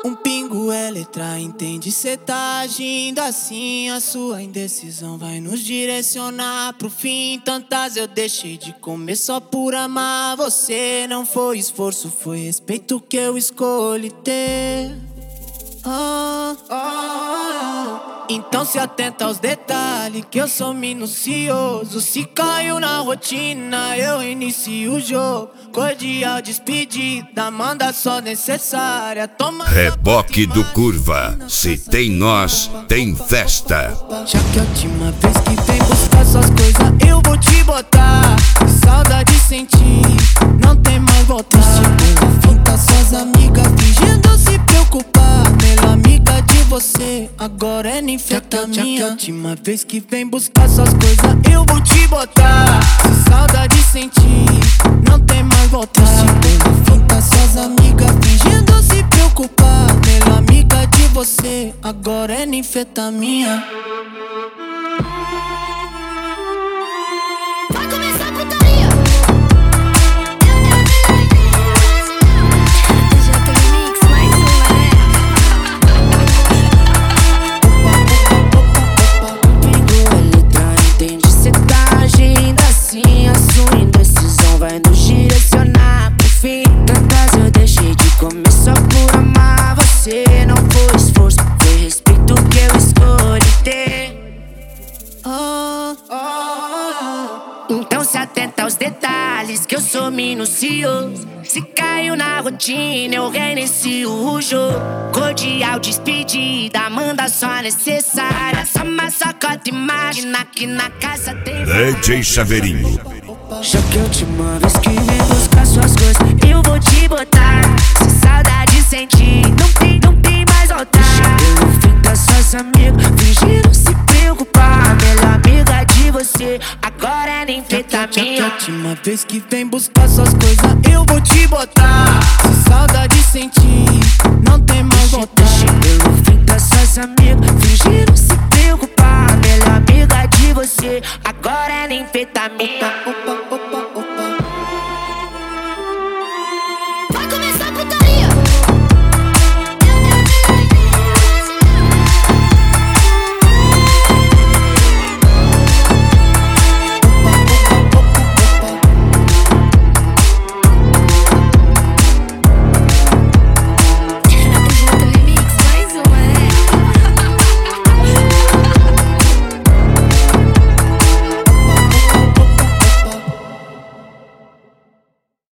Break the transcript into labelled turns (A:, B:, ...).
A: Um pingo é letra, entende? Cê tá agindo assim, a sua indecisão vai nos direcionar pro fim. Tantas eu deixei de comer só por amar você. Não foi esforço, foi respeito que eu escolhi ter. Então se atenta aos detalhes, que eu sou minucioso. Se caiu na rotina, eu inicio o jogo. Cordial despedida, manda só necessária. Toma
B: Reboque do Curva, se tem nós, tem festa.
A: Já que a última vez que vem buscar suas coisas, eu vou te botar. Saudade sentir, não tem mais volta. Pela finta, suas amigas fingindo se preocupar. Melhor amiga de você, agora é ninfetamina. Já que a última vez que vem buscar suas coisas, eu vou te botar. Saudade sentir, não tem mais volta. Pela finta, suas amigas fingindo se preocupar. Melhor amiga de você, agora é ninfetamina.
C: Vai começar a putaria. Já tô remix, mais
D: Pingo é letra, entende? Cê tá agindo assim, a sua indecisão vai nos direcionar pro fim. Tantas eu deixei de comer só por amar você. Não foi esforço, foi respeito que eu escolhi ter. Então se atenta aos detalhes, que eu sou minucioso. Se caiu na rotina, eu reinicio o jogo. Cordial despedida, manda só necessária. Só uma sacota, imagina que na casa tem
B: DJ Chaveirinho.
D: Já que a última vez que vem buscar suas coisas, eu vou te botar. Se saudade sentir, não tem mais volta. Pelo fim das suas amigas, fingindo se preocupar. Melhor amiga de você, agora é ninfetamina.
A: Já que a última vez que vem buscar suas coisas, eu vou te botar.